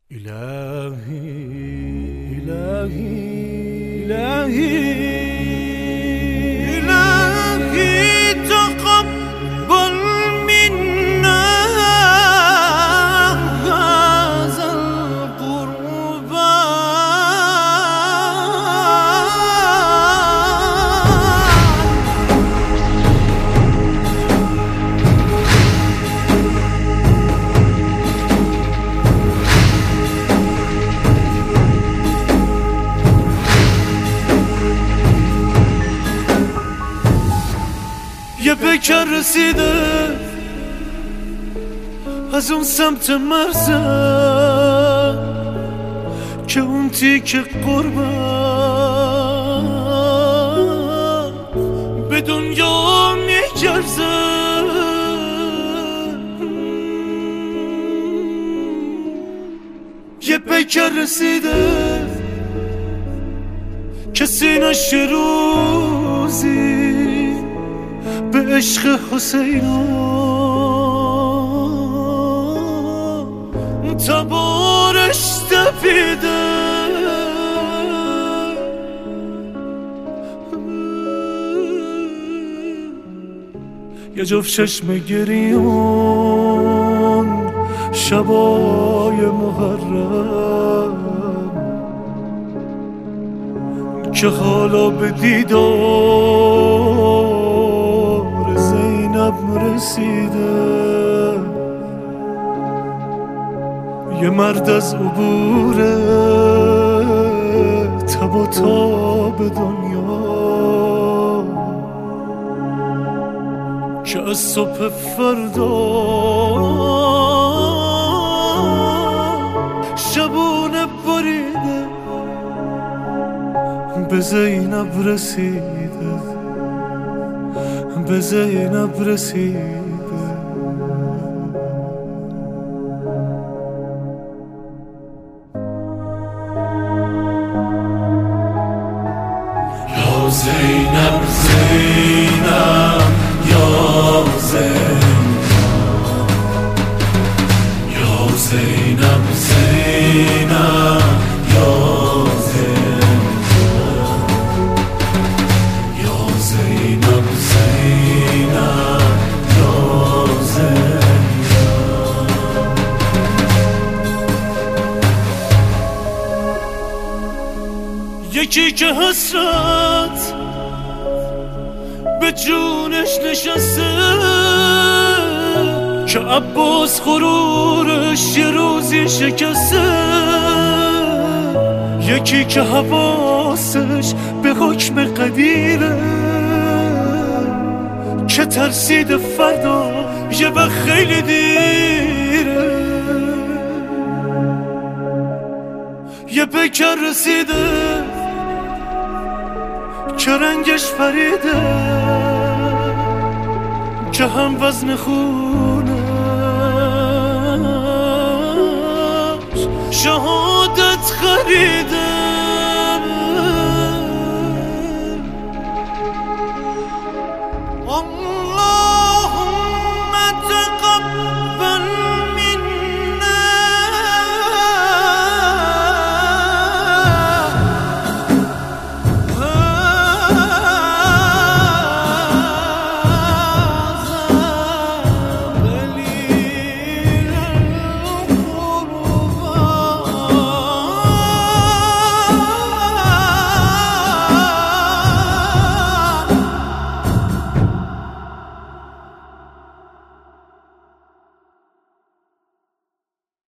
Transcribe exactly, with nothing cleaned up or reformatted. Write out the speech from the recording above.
إلهي إلهي إلهي إلهي تقبل منا هذا یه بکر رسیده از اون سمت مرزم که اون تیک قربم به دنیا میگرزه. یه بکر رسیده که سینش روزی به عشق حسین تبارش تپیده. یه جفت چشم گریون شبای محرم که حالا به دیدار زینب رسیده. یه مرد از عبور تب و تاب دنیا که از صبح فردا شبونه بریده به زینب رسیده، به زینب رسیده. یا زینب زینب یا زینب یا زینب زینب یا یکی که حسرت به جونش نشسته که عباس غرورش یه روزی شکسته. یکی که حواسش به حکم قدیره که ترسید فردا یه وقت خیلی دیره. یه بکر رسیده که رنگش پریده که هم وزن خونش شهادت